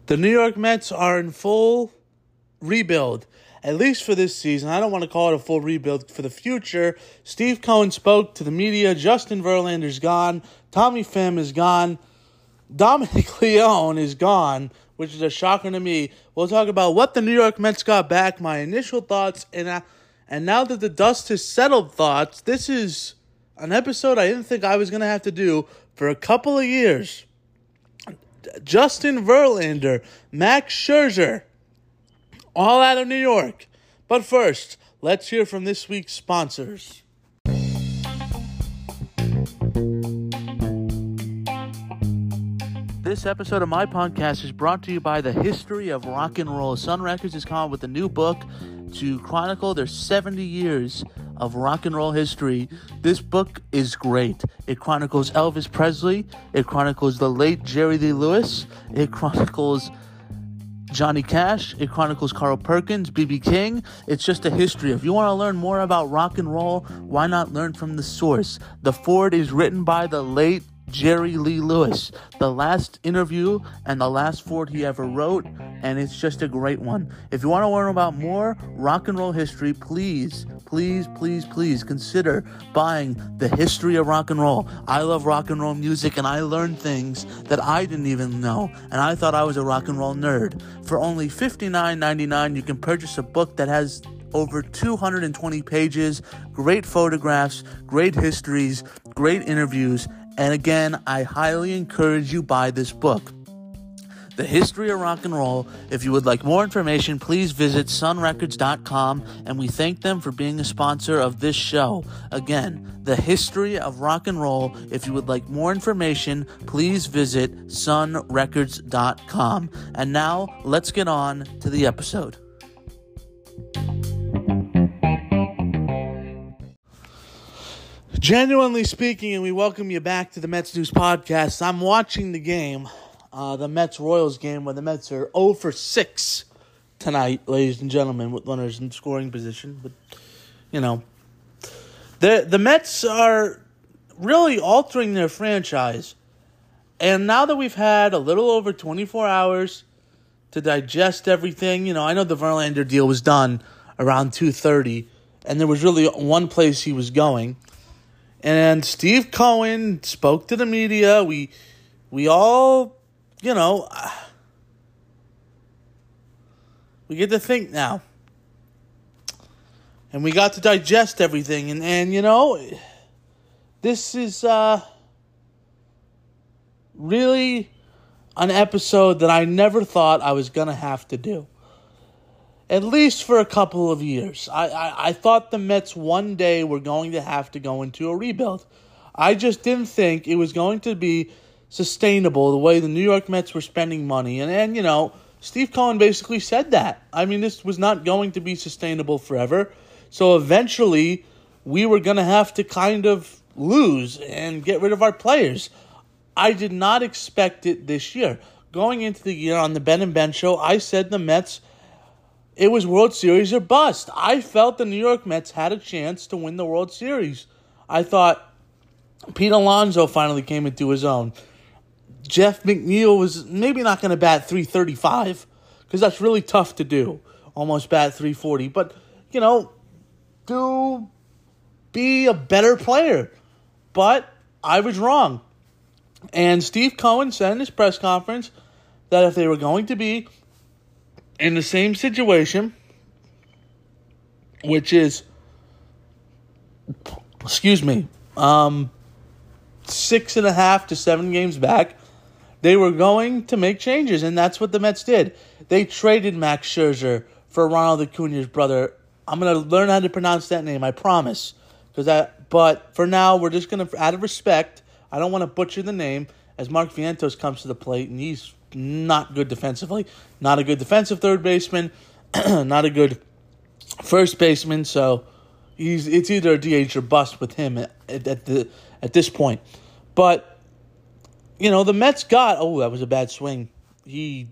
The New York Mets are in full rebuild, at least for this season. I don't want to call it a full rebuild for the future. Steve Cohen spoke to the media. Justin Verlander's gone. Tommy Pham is gone. Dominic Leone is gone, which is a shocker to me. We'll talk about what the New York Mets got back, my initial thoughts, and now that the dust has settled thoughts. This is an episode I didn't think I was going to have to do for a couple of years. Justin Verlander, Max Scherzer, all out of New York. But first, let's hear from this week's sponsors. This episode of my podcast is brought to you by the History of Rock and Roll. Sun Records has come out with a new book to chronicle their 70 years of rock and roll history. This book is great. It chronicles Elvis Presley. It chronicles the late Jerry Lee Lewis. It chronicles Johnny Cash. It chronicles Carl Perkins, B.B. King. It's just a history. If you want to learn more about rock and roll, why not learn from the source? The Ford is written by the late Jerry Lee Lewis, the last interview and the last Ford he ever wrote, and it's just a great one. If you want to learn about more rock and roll history, please consider buying The History of Rock and Roll. I love rock and roll music, and I learned things that I didn't even know, and I thought I was a rock and roll nerd. For only $59.99, you can purchase a book that has over 220 pages, great photographs, great histories, great interviews. And again, I highly encourage you buy this book, The History of Rock and Roll. If you would like more information, please visit sunrecords.com, and we thank them for being a sponsor of this show. Again, The History of Rock and Roll. If you would like more information, please visit sunrecords.com. And now, let's get on to the episode. Genuinely speaking, and we welcome you back to the Mets News Podcast. I'm watching the game, the Mets-Royals game, where the Mets are 0 for 6 tonight, ladies and gentlemen, with runners in scoring position. But, you know, the Mets are really altering their franchise. And now that we've had a little over 24 hours to digest everything, you know, I know the Verlander deal was done around 2:30, and there was really one place he was going. And Steve Cohen spoke to the media. We all, you know, we get to think now. And we got to digest everything. And you know, this is really an episode that I never thought I was going to have to do. At least for a couple of years. I thought the Mets one day were going to have to go into a rebuild. I just didn't think it was going to be sustainable the way the New York Mets were spending money. And you know, Steve Cohen basically said that. I mean, this was not going to be sustainable forever. So eventually, we were going to have to kind of lose and get rid of our players. I did not expect it this year. Going into the year on the Ben and Ben show, I said the Mets, it was World Series or bust. I felt the New York Mets had a chance to win the World Series. I thought Pete Alonso finally came into his own. Jeff McNeil was maybe not going to bat .335 because that's really tough to do. Almost bat .340. But, you know, be a better player. But I was wrong. And Steve Cohen said in his press conference that if they were going to be in the same situation, which is, 6.5 to 7 games back, they were going to make changes, and that's what the Mets did. They traded Max Scherzer for Ronald Acuna's brother. I'm going to learn how to pronounce that name, I promise. But for now, we're just going to, out of respect, I don't want to butcher the name, as Mark Vientos comes to the plate, and he's not good defensively. Not a good defensive third baseman. Not a good first baseman. So it's either a DH or bust with him at this point. But, you know, the Mets got... Oh, that was a bad swing. The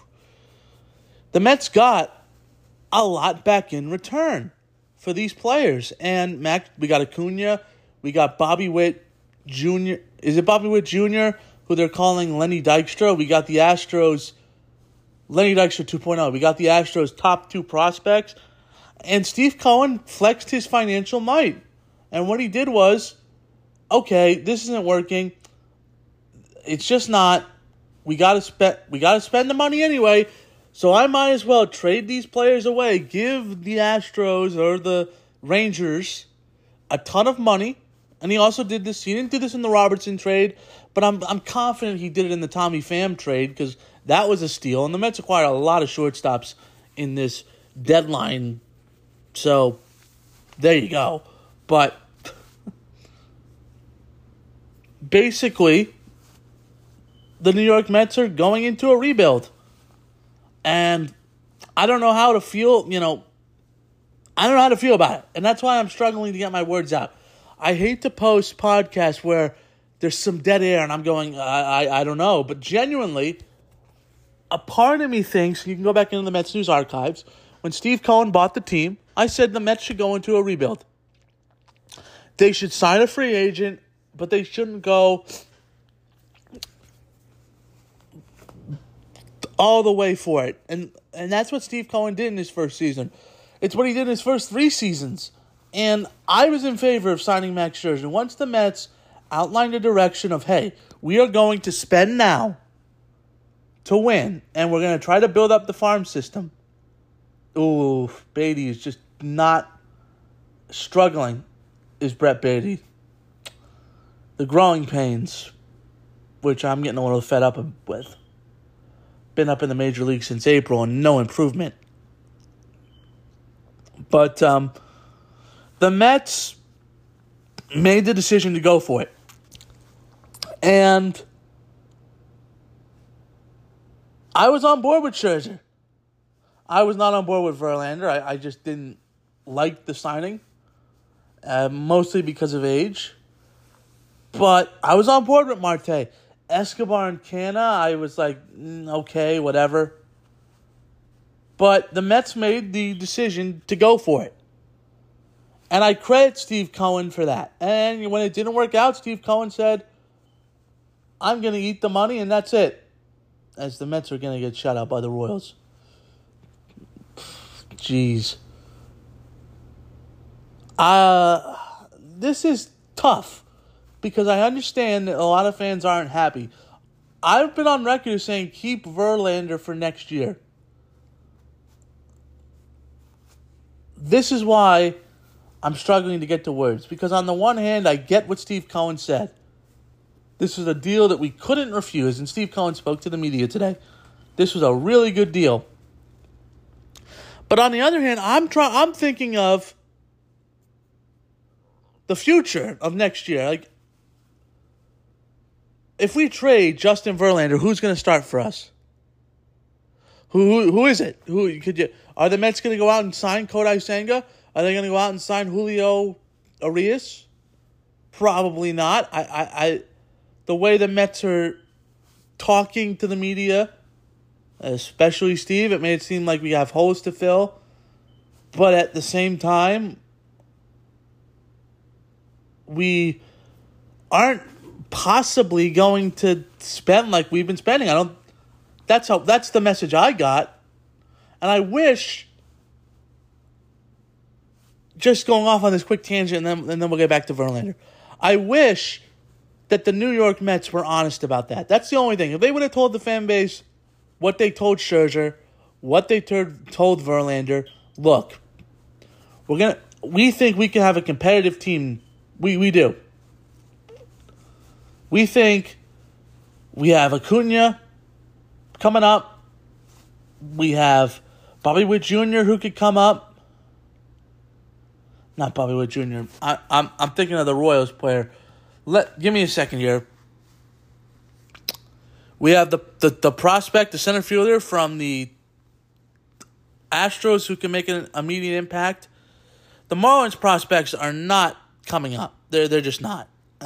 Mets got a lot back in return for these players. And we got Acuna. We got Bobby Witt Jr. Is it Bobby Witt Jr., who they're calling Lenny Dykstra? We got the Astros Lenny Dykstra 2.0. We got the Astros' top 2 prospects. And Steve Cohen flexed his financial might. And what he did was, okay, this isn't working. It's just not. We gotta spend the money anyway. So I might as well trade these players away. Give the Astros or the Rangers a ton of money. And he also did this. He didn't do this in the Robertson trade, but I'm confident he did it in the Tommy Pham trade because that was a steal. And the Mets acquired a lot of shortstops in this deadline. So there you go. But basically, the New York Mets are going into a rebuild. And I don't know how to feel, I don't know how to feel about it. And that's why I'm struggling to get my words out. I hate to post podcasts where there's some dead air and I'm going, I don't know. But genuinely, a part of me thinks, you can go back into the Mets news archives, when Steve Cohen bought the team, I said the Mets should go into a rebuild. They should sign a free agent, but they shouldn't go all the way for it. And that's what Steve Cohen did in his first season. It's what he did in his first 3 seasons. And I was in favor of signing Max Scherzer. Once the Mets outlined a direction of, hey, we are going to spend now to win, and we're going to try to build up the farm system. Ooh, Beatty is just not struggling, is Brett Beatty. The growing pains, which I'm getting a little fed up with. Been up in the major league since April and no improvement. But the Mets made the decision to go for it. And I was on board with Scherzer. I was not on board with Verlander. I just didn't like the signing, mostly because of age. But I was on board with Marte. Escobar and Canna, I was like, okay, whatever. But the Mets made the decision to go for it. And I credit Steve Cohen for that. And when it didn't work out, Steve Cohen said, I'm going to eat the money and that's it. As the Mets are going to get shut out by the Royals. Jeez. This is tough. Because I understand that a lot of fans aren't happy. I've been on record saying keep Verlander for next year. This is why I'm struggling to get to words. Because on the one hand, I get what Steve Cohen said. This was a deal that we couldn't refuse. And Steve Cohen spoke to the media today. This was a really good deal. But on the other hand, I'm thinking of the future of next year. Like, if we trade Justin Verlander, who's going to start for us? Who is it? Are the Mets going to go out and sign Kodai Senga? Are they going to go out and sign Julio Urias? Probably not. The way the Mets are talking to the media, especially Steve, it made it seem like we have holes to fill. But at the same time, we aren't possibly going to spend like we've been spending. That's the message I got. And I wish, just going off on this quick tangent and then we'll get back to Verlander. I wish that the New York Mets were honest about that. That's the only thing. If they would have told the fan base what they told Scherzer, what they told Verlander, look, we think we can have a competitive team. We do. We think we have Acuna coming up. We have Bobby Witt Jr. who could come up. Not Bobby Witt Jr. I'm thinking of the Royals player. Give me a second here. We have the prospect, the center fielder from the Astros who can make an immediate impact. The Marlins prospects are not coming up. They're just not.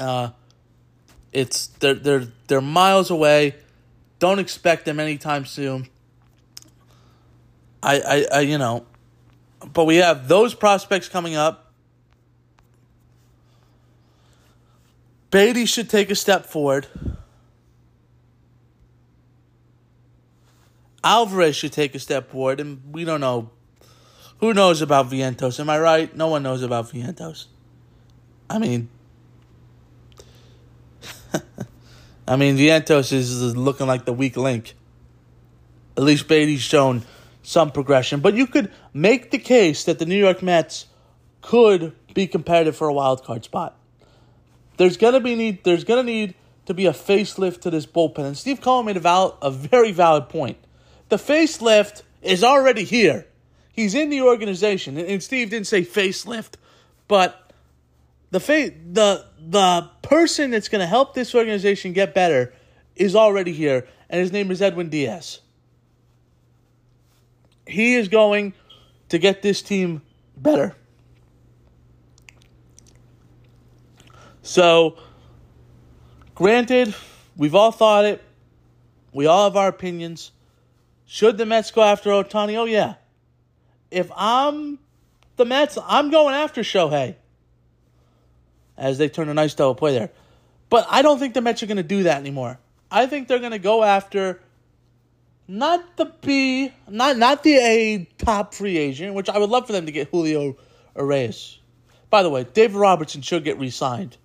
They're miles away. Don't expect them anytime soon. But we have those prospects coming up. Beatty should take a step forward. Alvarez should take a step forward, and we don't know. Who knows about Vientos? Am I right? No one knows about Vientos. I mean, Vientos is looking like the weak link. At least Beatty's shown some progression. But you could make the case that the New York Mets could be competitive for a wild card spot. There's gonna need to be a facelift to this bullpen. And Steve Cohen made a very valid point. The facelift is already here. He's in the organization. And Steve didn't say facelift, but the person that's going to help this organization get better is already here, and his name is Edwin Diaz. He is going to get this team better. So, granted, we've all thought it. We all have our opinions. Should the Mets go after Ohtani? Oh, yeah. If I'm the Mets, I'm going after Shohei. As they turn a nice double play there. But I don't think the Mets are going to do that anymore. I think they're going to go after not the A top free agent, which I would love for them to get Julio Urias. By the way, David Robertson should get re-signed.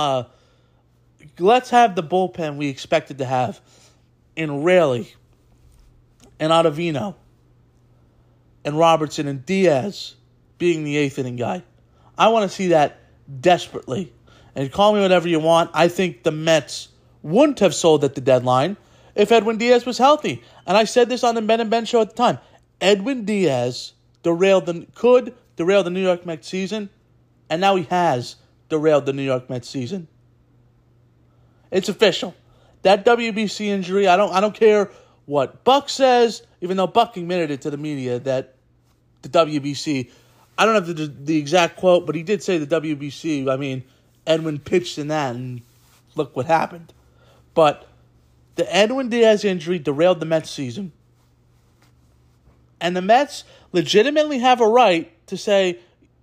Let's have the bullpen we expected to have in Raley and Ottavino and Robertson and Diaz being the eighth inning guy. I want to see that desperately. And call me whatever you want. I think the Mets wouldn't have sold at the deadline if Edwin Diaz was healthy. And I said this on the Ben and Ben show at the time. Edwin Diaz could derail the New York Mets season, and now he has derailed the New York Mets season. It's official. That WBC injury, I don't care what Buck says, even though Buck admitted it to the media that the WBC, I don't have the exact quote, but he did say the WBC. I mean, Edwin pitched in that, and look what happened. But the Edwin Diaz injury derailed the Mets season. And the Mets legitimately have a right to say,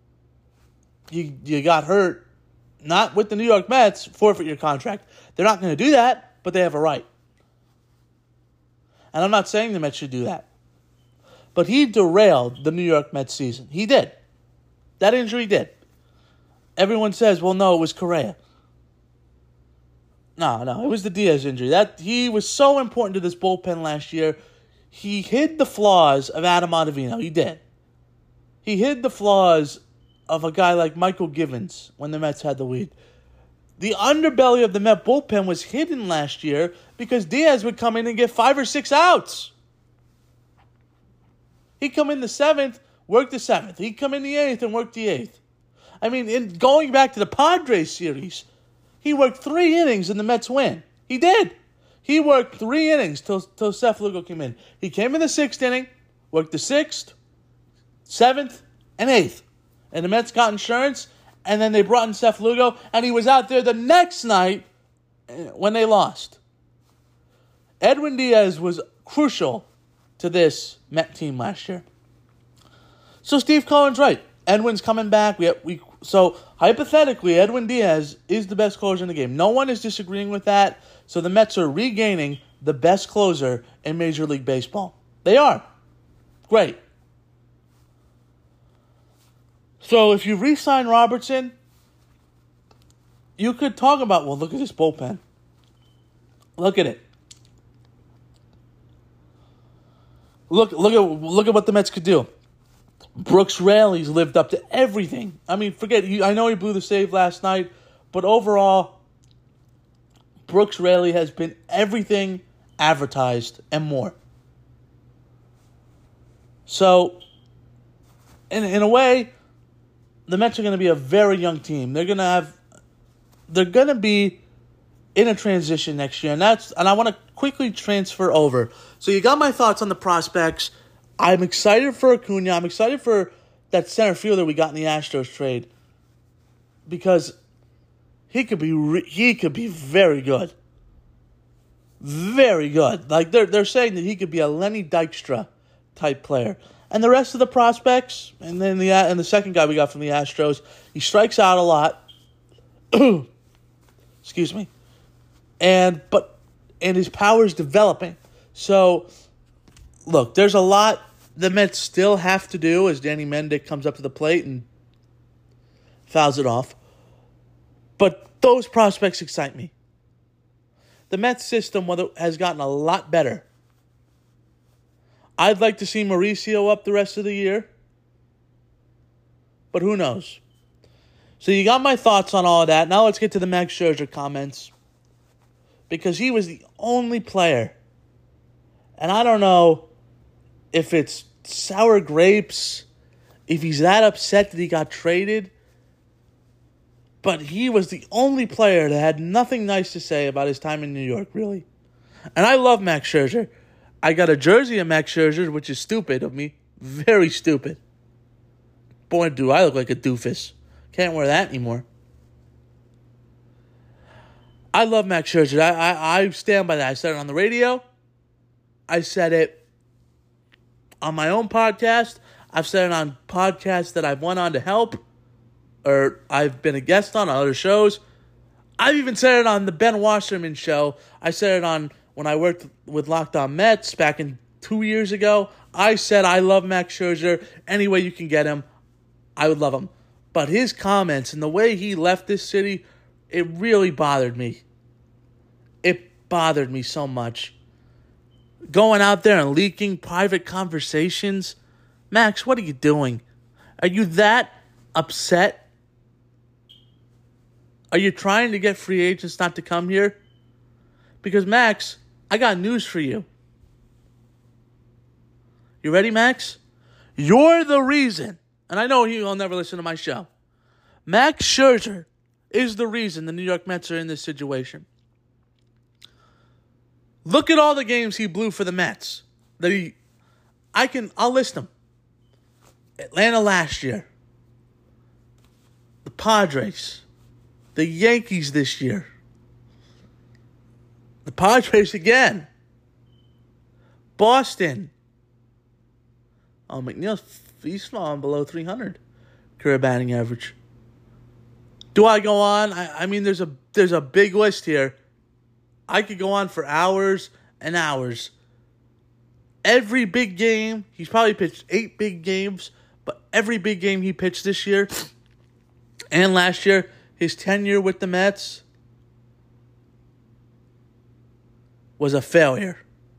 you got hurt, not with the New York Mets, forfeit your contract. They're not going to do that, but they have a right. And I'm not saying the Mets should do that. But he derailed the New York Mets season. He did. That injury did. Everyone says, well, no, it was Correa. No, it was the Diaz injury. He was so important to this bullpen last year. He hid the flaws of Adam Ottavino. He did. He hid the flaws of a guy like Michael Givens when the Mets had the lead. The underbelly of the Met bullpen was hidden last year because Diaz would come in and get 5 or 6 outs. He'd come in the 7th, work the 7th. He'd come in the 8th and work the 8th. I mean, going back to the Padres series, he worked 3 innings and the Mets win. He did. He worked 3 innings till Seth Lugo came in. He came in the 6th inning, worked the 6th, 7th, and 8th. And the Mets got insurance, and then they brought in Seth Lugo, and he was out there the next night when they lost. Edwin Diaz was crucial to this Met team last year. So Steve Cohen's right. Edwin's coming back. So hypothetically, Edwin Diaz is the best closer in the game. No one is disagreeing with that. So the Mets are regaining the best closer in Major League Baseball. They are. Great. So if you re-sign Robertson, you could talk about, well, look at this bullpen. Look at it. Look at what the Mets could do. Brooks Raley's lived up to everything. I mean, I know he blew the save last night, but overall, Brooks Raley has been everything advertised and more. So, in a way, the Mets are going to be a very young team. They're going to be in a transition next year, and I want to quickly transfer over. So you got my thoughts on the prospects. I'm excited for Acuna. I'm excited for that center fielder we got in the Astros trade because he could be very good, very good. Like they're saying that he could be a Lenny Dykstra type player. And the rest of the prospects, and then the second guy we got from the Astros, he strikes out a lot. Excuse me. And his power is developing. So look, there's a lot the Mets still have to do as Danny Mendick comes up to the plate and fouls it off. But those prospects excite me. The Mets system has gotten a lot better. I'd like to see Mauricio up the rest of the year. But who knows? So you got my thoughts on all of that. Now let's get to the Max Scherzer comments. Because he was the only player. And I don't know if it's sour grapes, if he's that upset that he got traded. But he was the only player that had nothing nice to say about his time in New York, really. And I love Max Scherzer. I got a jersey of Max Scherzer, which is stupid of me. Very stupid. Boy, do I look like a doofus. Can't wear that anymore. I love Max Scherzer. I stand by that. I said it on the radio. I said it on my own podcast. I've said it on podcasts that I've went on to help. Or I've been a guest on other shows. I've even said it on the Ben Wasserman show. I said it on when I worked with Locked On Mets back in 2 years ago. I said I love Max Scherzer. Any way you can get him, I would love him. But his comments and the way he left this city, it really bothered me. It bothered me so much. Going out there and leaking private conversations. Max, what are you doing? Are you that upset? Are you trying to get free agents not to come here? Because, Max, I got news for you. You ready, Max? You're the reason, and I know he'll never listen to my show. Max Scherzer is the reason the New York Mets are in this situation. Look at all the games he blew for the Mets. I'll list them. Atlanta last year. The Padres. The Yankees this year. The Padres again. Boston. Oh, McNeil's he's falling below 300 career batting average. Do I go on? I mean, there's a big list here. I could go on for hours and hours. Every big game, he's probably pitched 8 big games, but every big game he pitched this year and last year, his tenure with the Mets was a failure.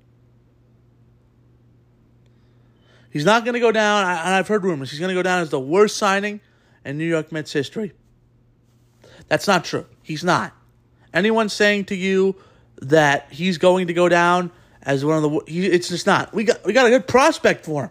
He's not going to go down, and I've heard rumors, he's going to go down as the worst signing in New York Mets history. That's not true. He's not. Anyone saying to you that he's going to go down as one of the... it's just not. We got a good prospect for him.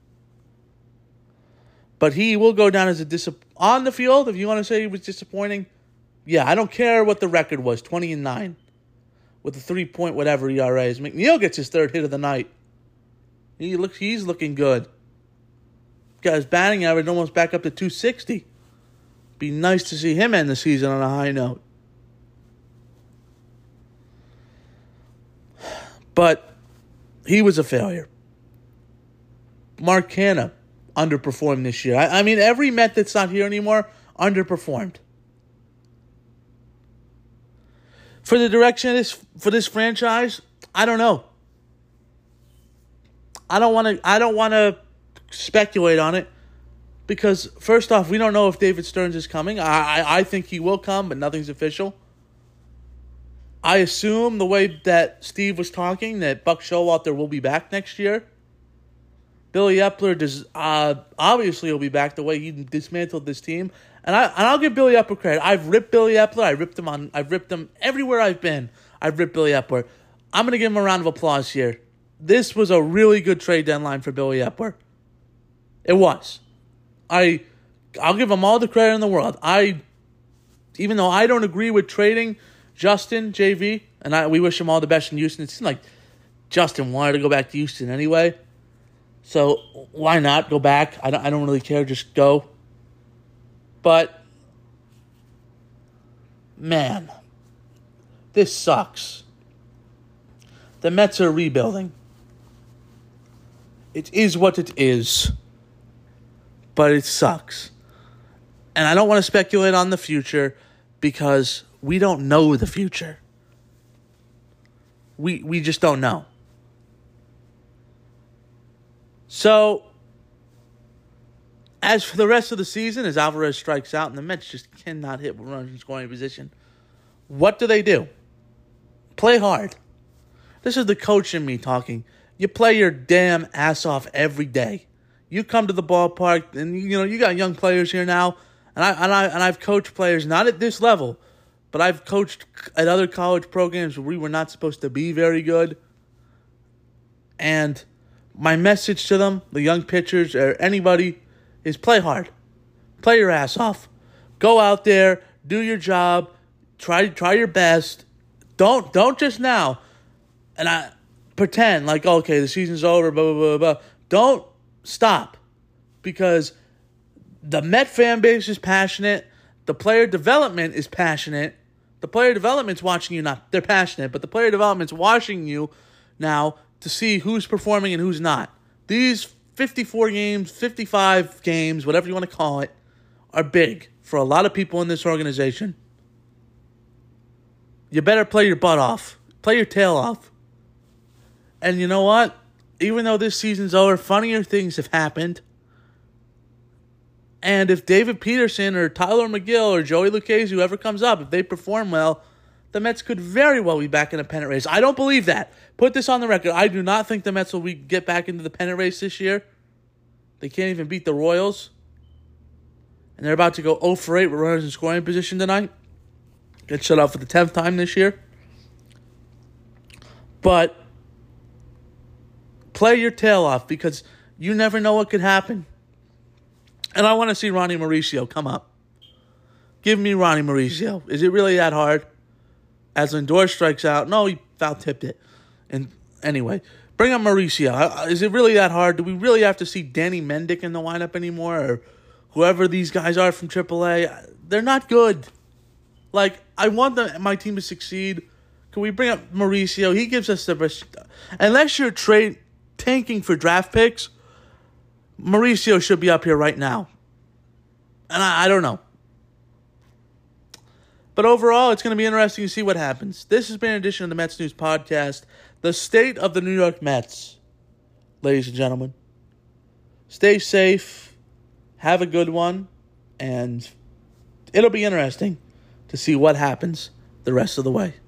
But he will go down as a on the field, if you want to say he was disappointing. Yeah, I don't care what the record was, 20-9. With a 3-point whatever ERA is. McNeil gets his third hit of the night. He's looking good. Got his batting average almost back up to 260. Be nice to see him end the season on a high note. But he was a failure. Mark Canha underperformed this year. I mean, every Met that's not here anymore underperformed. For the direction of this franchise, I don't know. I don't want to speculate on it because first off, we don't know if David Stearns is coming. I think he will come, but nothing's official. I assume the way that Steve was talking that Buck Showalter will be back next year. Billy Epler obviously will be back the way he dismantled this team, and I'll give Billy Epler credit. I've ripped Billy Epler. I've ripped him everywhere I've been. I've ripped Billy Epler. I'm gonna give him a round of applause here. This was a really good trade deadline for Billy Epler. It was. I'll give him all the credit in the world. Even though I don't agree with trading Justin, JV, and we wish him all the best in Houston. It seemed like Justin wanted to go back to Houston anyway. So why not go back? I don't really care. Just go. But, man, this sucks. The Mets are rebuilding. It is what it is. But it sucks. And I don't want to speculate on the future because we don't know the future. We just don't know. So, as for the rest of the season, as Alvarez strikes out and the Mets just cannot hit runners in scoring position, what do? Play hard. This is the coach in me talking. You play your damn ass off every day. You come to the ballpark, and you got young players here now, and I've coached players not at this level, but I've coached at other college programs where we were not supposed to be very good. And my message to them, the young pitchers or anybody, is play hard. Play your ass off. Go out there, do your job, try your best. Don't just now and I pretend like, okay, the season's over, blah, blah, blah, blah. Don't stop, because the Met fan base is passionate. The player development is passionate. The player development's watching you, they're passionate, but the player development's watching you now to see who's performing and who's not. These 54 games, 55 games, whatever you want to call it, are big for a lot of people in this organization. You better play your butt off. Play your tail off. And you know what? Even though this season's over, funnier things have happened. And if David Peterson or Tyler McGill or Joey Lucchesi, whoever comes up, if they perform well, the Mets could very well be back in a pennant race. I don't believe that. Put this on the record. I do not think the Mets will get back into the pennant race this year. They can't even beat the Royals. And they're about to go 0 for 8 with runners in scoring position tonight. Get shut out for the 10th time this year. But play your tail off, because you never know what could happen. And I want to see Ronnie Mauricio come up. Give me Ronnie Mauricio. Is it really that hard? As Lindor strikes out. No, he foul-tipped it. And anyway, bring up Mauricio. Is it really that hard? Do we really have to see Danny Mendick in the lineup anymore? Or whoever these guys are from AAA? They're not good. Like, I want my team to succeed. Can we bring up Mauricio? He gives us the best. Unless you're tanking for draft picks, Mauricio should be up here right now. And I don't know. But overall, it's going to be interesting to see what happens. This has been an edition of the Mets News Podcast, the state of the New York Mets. Ladies and gentlemen, stay safe, have a good one, and it'll be interesting to see what happens the rest of the way.